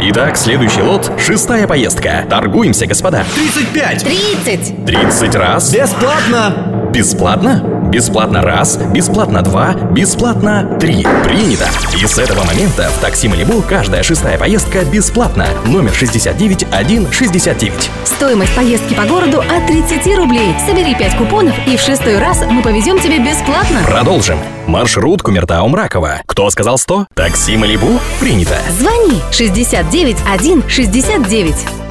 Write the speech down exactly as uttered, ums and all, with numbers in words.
Итак, следующий лот – шестая поездка. Торгуемся, господа. тридцать пять. тридцать. тридцать раз. Бесплатно. Бесплатно? Бесплатно раз, бесплатно два, бесплатно три. Принято. И с этого момента в такси Малибу каждая шестая поездка бесплатна. Номер шестьдесят девять тысяч сто шестьдесят девять. Стоимость поездки по городу от тридцати рублей. Собери пять купонов, и в шестой раз мы повезем тебя бесплатно. Продолжим. Маршрут Кумертау-Мраково. Кто сказал сто? Такси Малибу? Принято. Звони шестьдесят девять один шестьдесят девять.